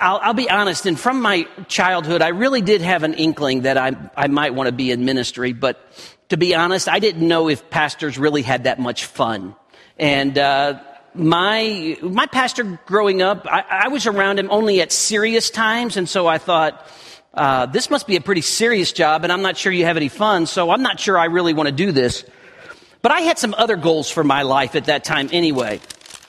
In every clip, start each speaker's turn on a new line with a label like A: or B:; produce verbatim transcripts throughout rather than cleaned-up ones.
A: I'll, I'll be honest, and from my childhood, I really did have an inkling that I, I might want to be in ministry, but to be honest, I didn't know if pastors really had that much fun. And uh, my my pastor growing up, I, I was around him only at serious times, and so I thought, uh, this must be a pretty serious job, and I'm not sure you have any fun, so I'm not sure I really want to do this. But I had some other goals for my life at that time anyway.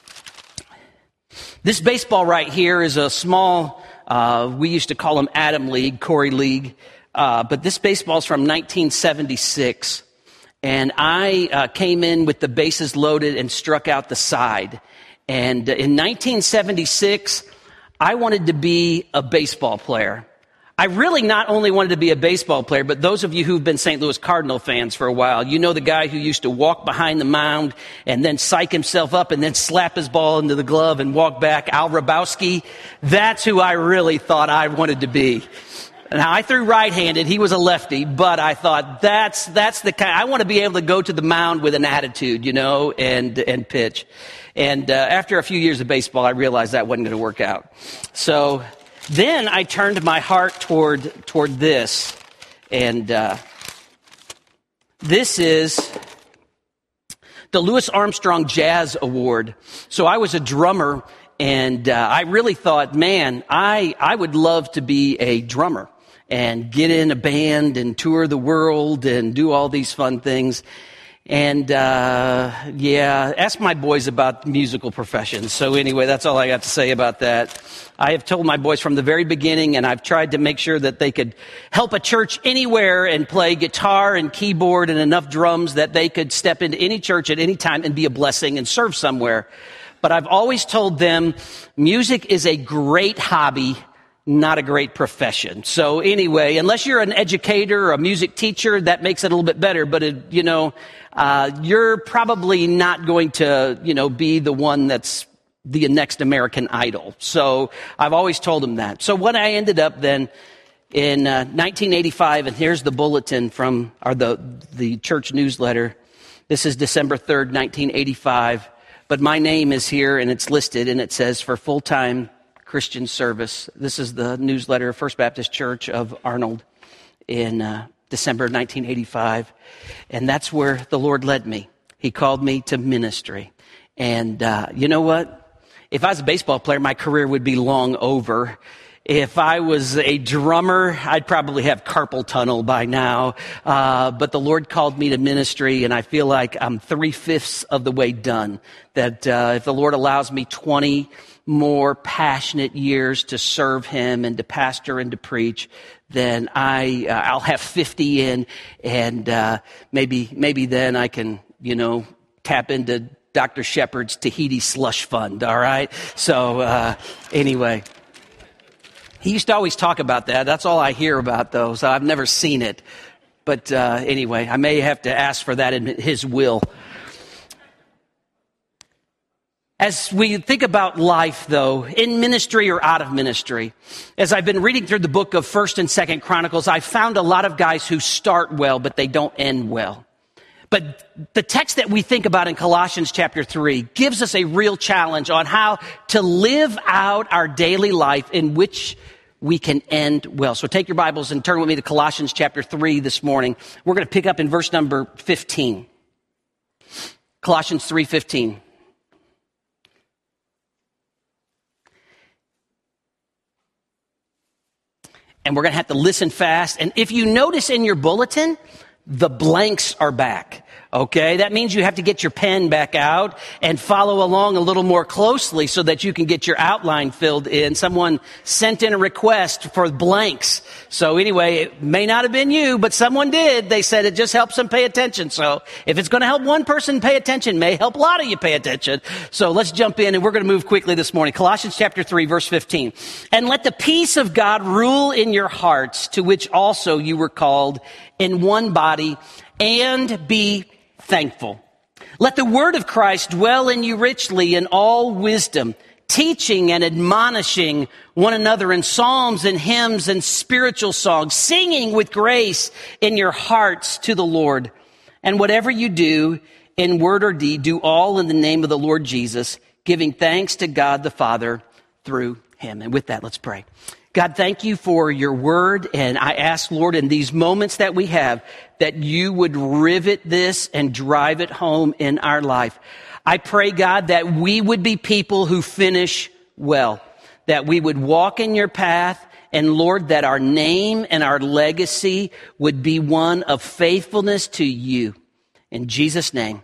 A: This baseball right here is a small, uh, we used to call them Adam League, Corey League, uh, but this baseball is from nineteen seventy-six. And I uh, came in with the bases loaded and struck out the side. And in nineteen seventy-six, I wanted to be a baseball player. I really not only wanted to be a baseball player, but those of you who've been Saint Louis Cardinal fans for a while, you know the guy who used to walk behind the mound and then psych himself up and then slap his ball into the glove and walk back, Al Hrabowski. That's who I really thought I wanted to be. Now, I threw right-handed. He was a lefty, but I thought that's that's the kind. I want to be able to go to the mound with an attitude, you know, and and pitch. And uh, after a few years of baseball, I realized that wasn't going to work out. So then I turned my heart toward toward this, and uh, this is the Louis Armstrong Jazz Award. So I was a drummer, and uh, I really thought, man, I I would love to be a drummer and get in a band and tour the world and do all these fun things. And, uh, yeah, ask my boys about musical professions. So anyway, that's all I got to say about that. I have told my boys from the very beginning, and I've tried to make sure that they could help a church anywhere and play guitar and keyboard and enough drums that they could step into any church at any time and be a blessing and serve somewhere. But I've always told them music is a great hobby, not a great profession. So anyway, unless you're an educator or a music teacher, that makes it a little bit better. But, it, you know, uh, you're probably not going to, you know, be the one that's the next American Idol. So I've always told them that. So what I ended up then in uh, nineteen eighty-five, and here's the bulletin from or the, the church newsletter. This is December third, nineteen eighty-five. But my name is here, and it's listed, and it says for full-time Christian service. This is the newsletter of First Baptist Church of Arnold in uh, December nineteen eighty-five. And that's where the Lord led me. He called me to ministry. And uh, you know what? If I was a baseball player, my career would be long over. If I was a drummer, I'd probably have carpal tunnel by now. Uh, but the Lord called me to ministry, and I feel like I'm three-fifths of the way done. That uh, if the Lord allows me twenty more passionate years to serve Him and to pastor and to preach, then I, uh, I'll have fifty in, and uh, maybe maybe then I can, you know, tap into Doctor Shepard's Tahiti slush fund, all right? So uh, anyway, he used to always talk about that. That's all I hear about, though, so I've never seen it. But uh, anyway, I may have to ask for that in His will. As we think about life, though, in ministry or out of ministry, as I've been reading through the book of First and Second Chronicles, I've found a lot of guys who start well, but they don't end well. But the text that we think about in Colossians chapter three gives us a real challenge on how to live out our daily life in which we can end well. So take your Bibles and turn with me to Colossians chapter three this morning. We're going to pick up in verse number fifteen. Colossians three fifteen. And we're going to have to listen fast. And if you notice in your bulletin, the blanks are back. Okay, that means you have to get your pen back out and follow along a little more closely so that you can get your outline filled in. Someone sent in a request for blanks. So anyway, it may not have been you, but someone did. They said it just helps them pay attention. So if it's going to help one person pay attention, it may help a lot of you pay attention. So let's jump in, and we're going to move quickly this morning. Colossians chapter three, verse fifteen. And let the peace of God rule in your hearts, to which also you were called in one body, and be thankful. Let the word of Christ dwell in you richly in all wisdom, teaching and admonishing one another in psalms and hymns and spiritual songs, singing with grace in your hearts to the Lord. And whatever you do in word or deed, do all in the name of the Lord Jesus, giving thanks to God the Father through him. And with that, let's pray. God, thank you for your word. And I ask, Lord, in these moments that we have, that you would rivet this and drive it home in our life. I pray, God, that we would be people who finish well, that we would walk in your path, and Lord, that our name and our legacy would be one of faithfulness to you. In Jesus' name,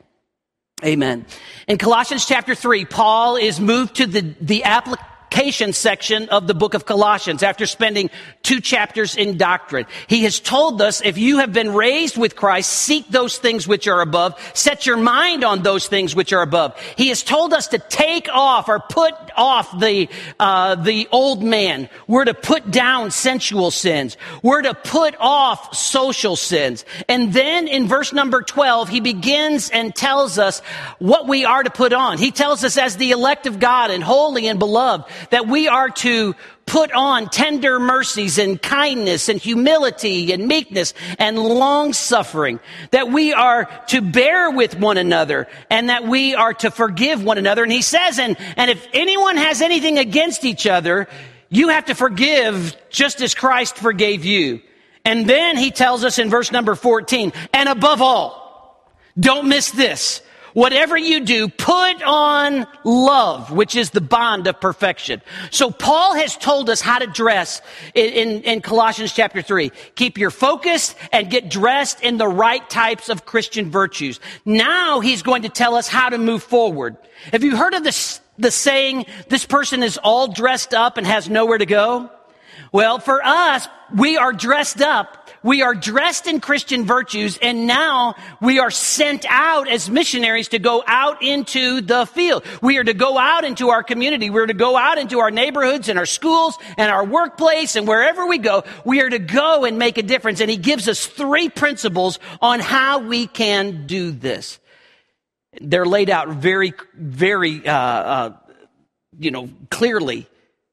A: amen. In Colossians chapter three, Paul is moved to the, the application section of the book of Colossians after spending two chapters in doctrine. He has told us, if you have been raised with Christ, seek those things which are above, set your mind on those things which are above. He has told us to take off or put off the uh the old man. We're to put down sensual sins. We're to put off social sins. And then in verse number twelve, he begins and tells us what we are to put on. He tells us, as the elect of God and holy and beloved, that we are to put on tender mercies and kindness and humility and meekness and long suffering, that we are to bear with one another and that we are to forgive one another. And he says, and, and if anyone has anything against each other, you have to forgive just as Christ forgave you. And then he tells us in verse number fourteen, and above all, don't miss this. Whatever you do, put on love, which is the bond of perfection. So Paul has told us how to dress in, in, in Colossians chapter three. Keep your focus and get dressed in the right types of Christian virtues. Now he's going to tell us how to move forward. Have you heard of this, the saying, this person is all dressed up and has nowhere to go? Well, for us, we are dressed up. We are dressed in Christian virtues, and now we are sent out as missionaries to go out into the field. We are to go out into our community. We're to go out into our neighborhoods and our schools and our workplace, and wherever we go, we are to go and make a difference. And he gives us three principles on how we can do this. They're laid out very, very, uh, uh, you know, clearly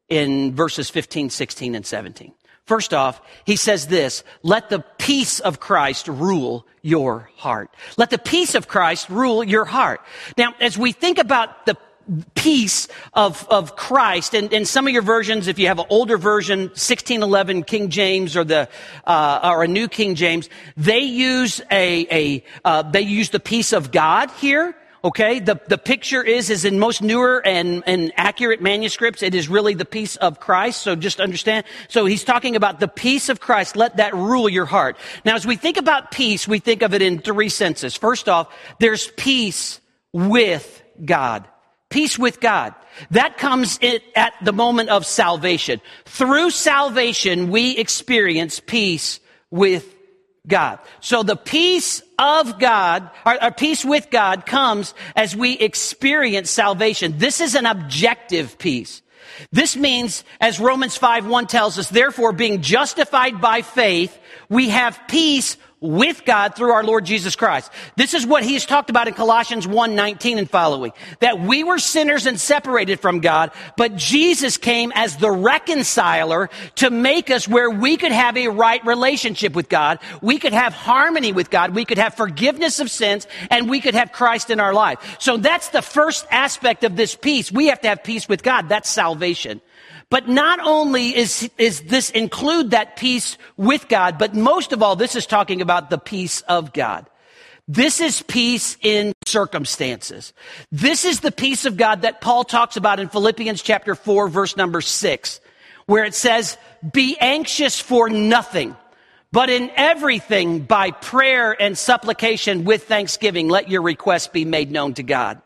A: in verses fifteen, sixteen, and seventeen. First off, he says this, let the peace of Christ rule your heart. Let the peace of Christ rule your heart. Now, as we think about the peace of, of Christ, and in some of your versions, if you have an older version, sixteen eleven King James or the, uh, or a New King James, they use a, a, uh, they use the peace of God here. Okay, the, the picture is, is in most newer and, and accurate manuscripts, it is really the peace of Christ. So just understand. So he's talking about the peace of Christ. Let that rule your heart. Now, as we think about peace, we think of it in three senses. First off, there's peace with God. Peace with God. That comes in, at the moment of salvation. Through salvation, we experience peace with God. So the peace of God, or, or peace with God, comes as we experience salvation. This is an objective peace. This means, as Romans five one tells us, therefore, being justified by faith, we have peace with God through our Lord Jesus Christ. This is what he has talked about in Colossians one nineteen and following, that we were sinners and separated from God, but Jesus came as the reconciler to make us where we could have a right relationship with God. We could have harmony with God. We could have forgiveness of sins, and we could have Christ in our life. So that's the first aspect of this peace. We have to have peace with God. That's salvation. But not only is, is this include that peace with God, but most of all, this is talking about the peace of God. This is peace in circumstances. This is the peace of God that Paul talks about in Philippians chapter four, verse number six, where it says, be anxious for nothing, but in everything by prayer and supplication with thanksgiving, let your requests be made known to God.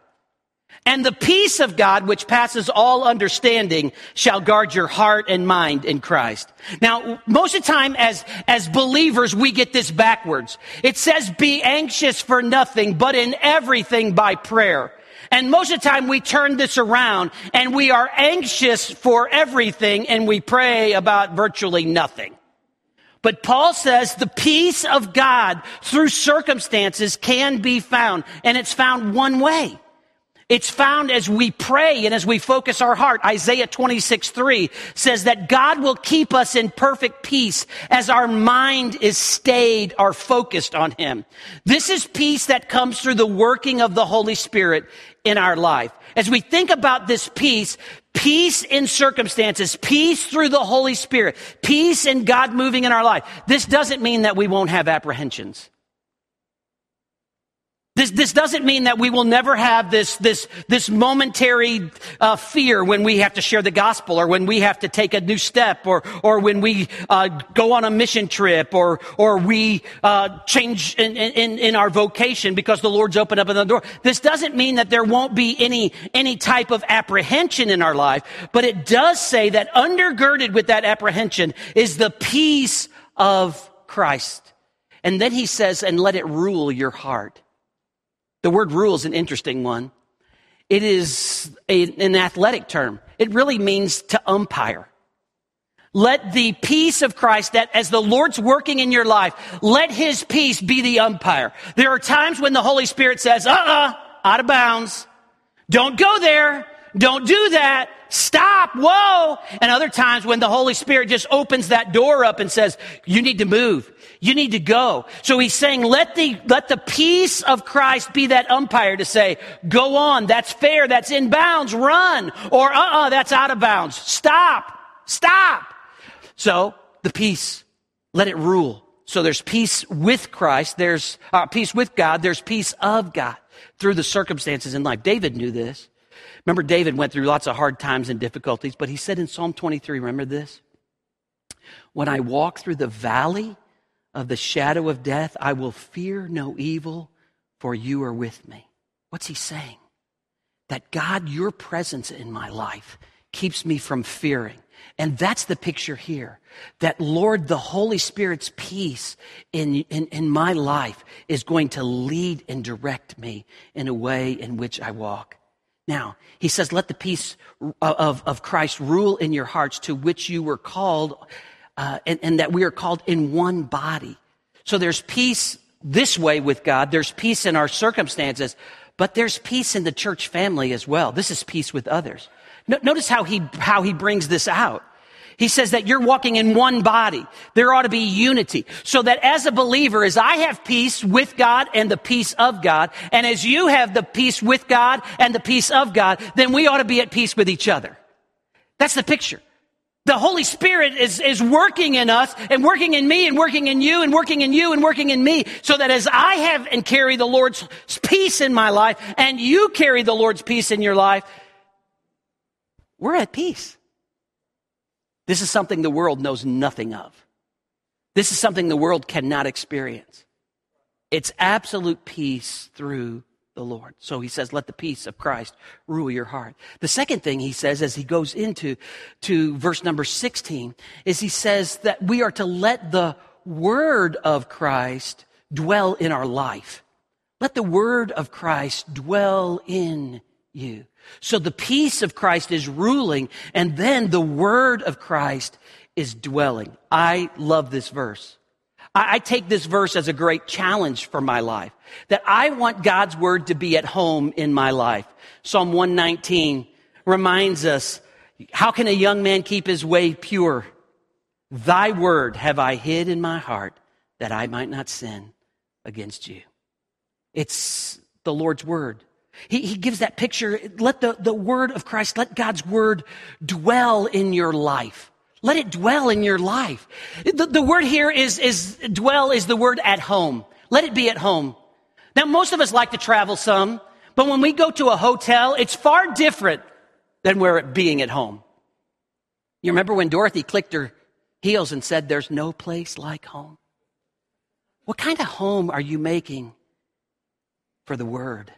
A: And the peace of God, which passes all understanding, shall guard your heart and mind in Christ. Now, most of the time as, as believers, we get this backwards. It says, be anxious for nothing, but in everything by prayer. And most of the time we turn this around and we are anxious for everything and we pray about virtually nothing. But Paul says the peace of God through circumstances can be found, and it's found one way. It's found as we pray and as we focus our heart. Isaiah twenty-six three says that God will keep us in perfect peace as our mind is stayed or focused on him. This is peace that comes through the working of the Holy Spirit in our life, as we think about this peace, peace in circumstances, peace through the Holy Spirit, peace in God moving in our life, this doesn't mean that we won't have apprehensions. This, this doesn't mean that we will never have this, this, this momentary uh, fear when we have to share the gospel, or when we have to take a new step, or, or when we uh, go on a mission trip, or, or we uh, change in, in, in our vocation because the Lord's opened up the door. This doesn't mean that there won't be any, any type of apprehension in our life, but it does say that undergirded with that apprehension is the peace of Christ. And then he says, and let it rule your heart. The word rule is an interesting one. It is a, an athletic term. It really means to umpire. Let the peace of Christ, that as the Lord's working in your life, let his peace be the umpire. There are times when the Holy Spirit says, uh-uh, out of bounds. Don't go there. Don't do that. Stop. Whoa. And other times when the Holy Spirit just opens that door up and says, you need to move. You need to go. So he's saying, let the, let the peace of Christ be that umpire to say, go on. That's fair. That's in bounds. Run. Or, uh-uh, that's out of bounds. Stop. Stop. So the peace, let it rule. So there's peace with Christ. There's uh, peace with God. There's peace of God through the circumstances in life. David knew this. Remember, David went through lots of hard times and difficulties, but he said in Psalm twenty-three, remember this? When I walk through the valley of the shadow of death, I will fear no evil, for you are with me. What's he saying? That God, your presence in my life keeps me from fearing. And that's the picture here. That Lord, the Holy Spirit's peace in, in, in my life is going to lead and direct me in a way in which I walk. Now, he says, let the peace of, of Christ rule in your hearts, to which you were called, uh, and, and that we are called in one body. So there's peace this way with God. There's peace in our circumstances, but there's peace in the church family as well. This is peace with others. No, notice how he, how he brings this out. He says that you're walking in one body. There ought to be unity. So that as a believer, as I have peace with God and the peace of God, and as you have the peace with God and the peace of God, then we ought to be at peace with each other. That's the picture. The Holy Spirit is, is working in us and working in me and working in you and working in you and working in me, so that as I have and carry the Lord's peace in my life and you carry the Lord's peace in your life, we're at peace. This is something the world knows nothing of. This is something the world cannot experience. It's absolute peace through the Lord. So he says, let the peace of Christ rule your heart. The second thing he says as he goes into to verse number sixteen is he says that we are to let the word of Christ dwell in our life. Let the word of Christ dwell in you. So the peace of Christ is ruling, and then the word of Christ is dwelling. I love this verse. I, I take this verse as a great challenge for my life, that I want God's word to be at home in my life. Psalm one nineteen reminds us, how can a young man keep his way pure? Thy word have I hid in my heart, that I might not sin against you. It's the Lord's word. He, he gives that picture. Let the, the word of Christ, let God's word dwell in your life. Let it dwell in your life. The, the word here is, is, dwell is the word at home. Let it be at home. Now, most of us like to travel some, but when we go to a hotel, it's far different than where it being at home. You remember when Dorothy clicked her heels and said, there's no place like home? What kind of home are you making for the word?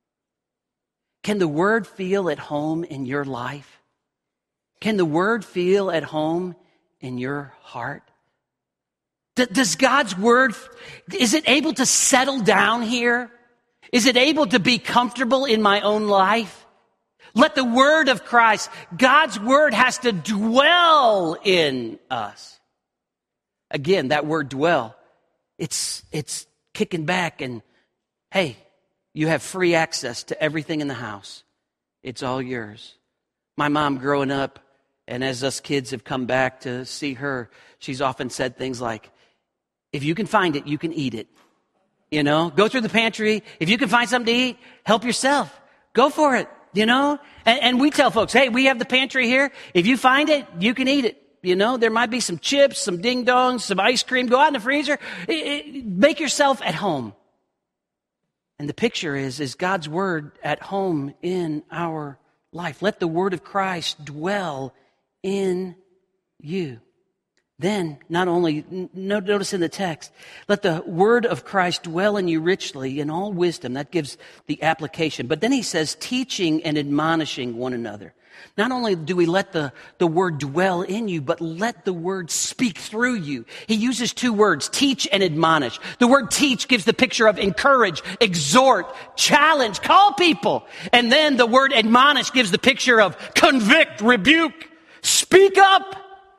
A: Can the word feel at home in your life? Can the word feel at home in your heart? D- does God's word, is it able to settle down here? Is it able to be comfortable in my own life? Let the word of Christ, God's word has to dwell in us. Again, that word dwell, it's, it's kicking back and, hey, you have free access to everything in the house. It's all yours. My mom growing up, and as us kids have come back to see her, she's often said things like, if you can find it, you can eat it. You know, go through the pantry. If you can find something to eat, help yourself. Go for it, you know? And, and we tell folks, hey, we have the pantry here. If you find it, you can eat it. You know, there might be some chips, some ding-dongs, some ice cream. Go out in the freezer. It, it, make yourself at home. And the picture is, is God's word at home in our life. Let the word of Christ dwell in you. Then, not only, notice in the text, let the word of Christ dwell in you richly in all wisdom. That gives the application. But then he says, teaching and admonishing one another. Not only do we let the, the word dwell in you, but let the word speak through you. He uses two words, teach and admonish. The word teach gives the picture of encourage, exhort, challenge, call people. And then the word admonish gives the picture of convict, rebuke, speak up.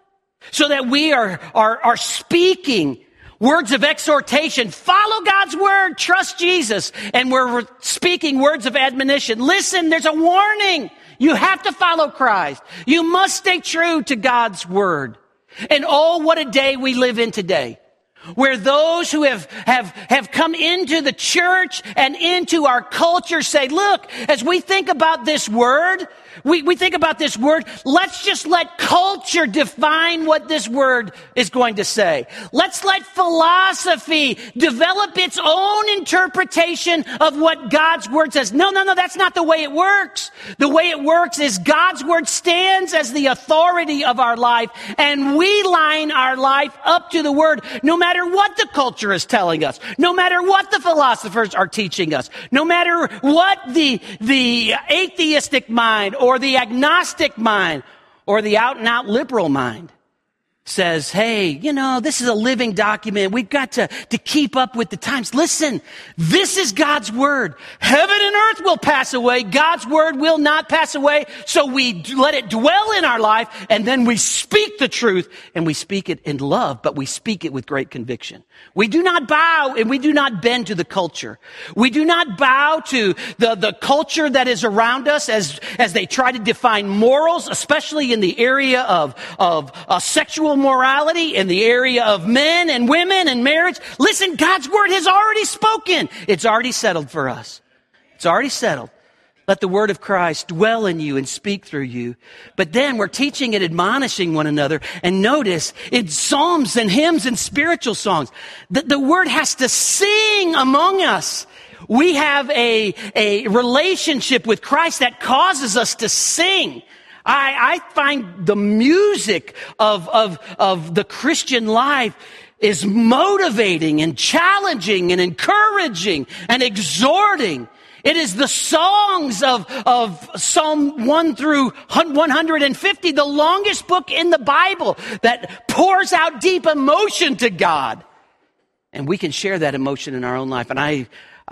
A: So that we are, are, are speaking words of exhortation. Follow God's word. Trust Jesus. And we're speaking words of admonition. Listen, there's a warning. You have to follow Christ. You must stay true to God's word. And oh, what a day we live in today, where those who have, have, have come into the church and into our culture say, look, as we think about this word, we, we think about this word, let's just let culture define what this word is going to say. Let's let philosophy develop its own interpretation of what God's word says. No, no, no, that's not the way it works. The way it works is God's word stands as the authority of our life, and we line our life up to the word, no matter what the culture is telling us, no matter what the philosophers are teaching us, no matter what the, the atheistic mind or the agnostic mind or the out-and-out liberal mind says, hey, you know, this is a living document. We've got to, to keep up with the times. Listen, this is God's word. Heaven and earth will pass away. God's word will not pass away. So we let it dwell in our life, and then we speak the truth, and we speak it in love, but we speak it with great conviction. We do not bow and we do not bend to the culture. We do not bow to the, the culture that is around us as, as they try to define morals, especially in the area of, of uh, sexual morality, in the area of men and women and marriage. Listen, God's word has already spoken. It's already settled for us. It's already settled. Let the word of Christ dwell in you and speak through you. But then we're teaching and admonishing one another. And notice, in psalms and hymns and spiritual songs, the, the word has to sing among us. We have a, a relationship with Christ that causes us to sing. I, I find the music of, of, of the Christian life is motivating and challenging and encouraging and exhorting. It is the songs of, of Psalm one through one hundred fifty, the longest book in the Bible, that pours out deep emotion to God. And we can share that emotion in our own life. And I,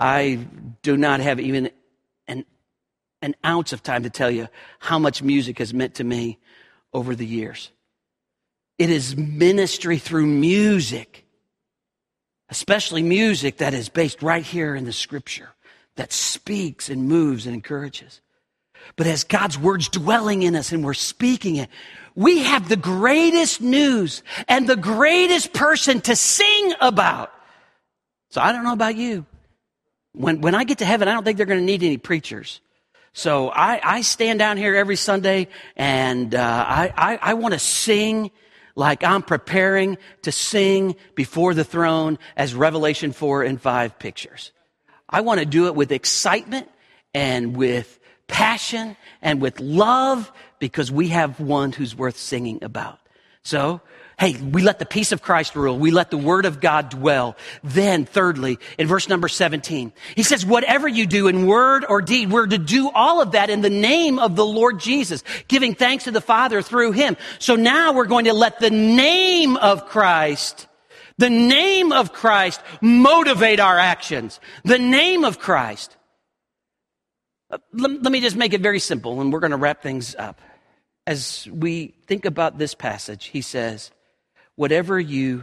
A: I do not have even an, an ounce of time to tell you how much music has meant to me over the years. It is ministry through music, especially music that is based right here in the Scripture, that speaks and moves and encourages. But as God's word's dwelling in us and we're speaking it, we have the greatest news and the greatest person to sing about. So I don't know about you. When, when I get to heaven, I don't think they're going to need any preachers. So I, I stand down here every Sunday and uh, I, I, I want to sing like I'm preparing to sing before the throne as Revelation four and five pictures. I want to do it with excitement and with passion and with love because we have one who's worth singing about. So, hey, we let the peace of Christ rule. We let the word of God dwell. Then, thirdly, in verse number seventeen, he says, whatever you do in word or deed, we're to do all of that in the name of the Lord Jesus, giving thanks to the Father through him. So now we're going to let the name of Christ The name of Christ motivate our actions. The name of Christ. Let, let me just make it very simple, and we're going to wrap things up. As we think about this passage, he says, whatever you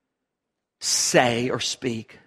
A: say or speak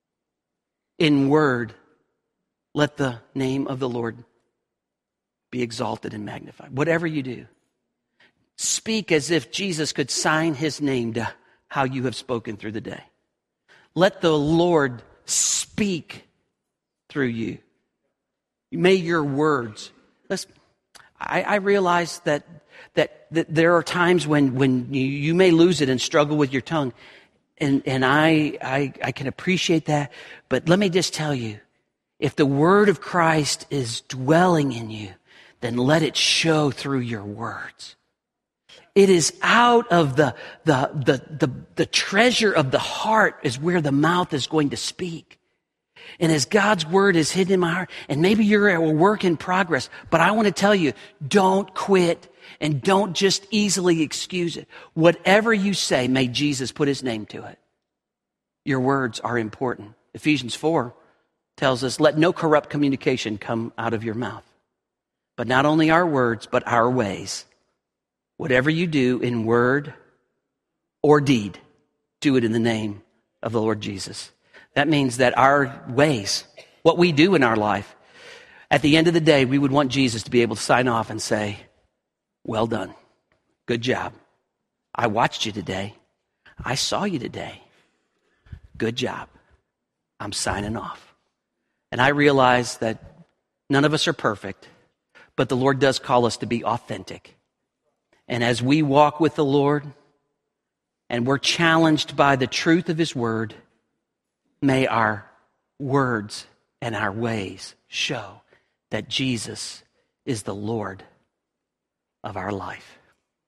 A: in word, let the name of the Lord be exalted and magnified. Whatever you do, speak as if Jesus could sign his name to how you have spoken through the day. Let the Lord speak through you. May your words. Listen, I, I realize that, that that there are times when, when you, you may lose it and struggle with your tongue. And, and I, I, I can appreciate that. But let me just tell you, if the word of Christ is dwelling in you, then let it show through your words. It is out of the, the, the, the, the treasure of the heart is where the mouth is going to speak. And as God's word is hidden in my heart, and maybe you're a work in progress, but I want to tell you, don't quit and don't just easily excuse it. Whatever you say, may Jesus put his name to it. Your words are important. Ephesians four tells us, let no corrupt communication come out of your mouth. But not only our words, but our ways. Whatever you do in word or deed, do it in the name of the Lord Jesus. That means that our ways, what we do in our life, at the end of the day, we would want Jesus to be able to sign off and say, well done. Good job. I watched you today. I saw you today. Good job. I'm signing off. And I realize that none of us are perfect, but the Lord does call us to be authentic. And as we walk with the Lord and we're challenged by the truth of his word, may our words and our ways show that Jesus is the Lord of our life.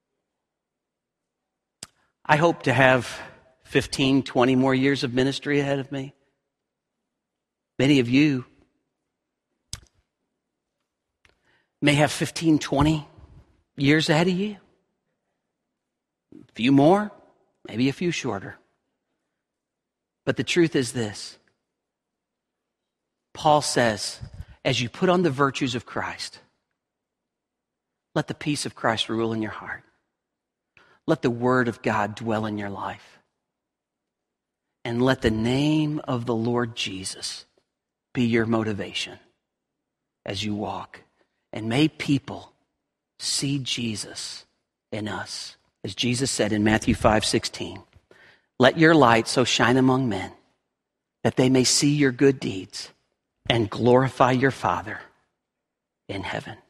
A: I hope to have fifteen, twenty more years of ministry ahead of me. Many of you may have fifteen, twenty years ahead of you. A few more, maybe a few shorter. But the truth is this. Paul says, as you put on the virtues of Christ, let the peace of Christ rule in your heart. Let the word of God dwell in your life. And let the name of the Lord Jesus be your motivation as you walk. And may people see Jesus in us. As Jesus said in Matthew five sixteen, let your light so shine among men that they may see your good deeds and glorify your Father in heaven.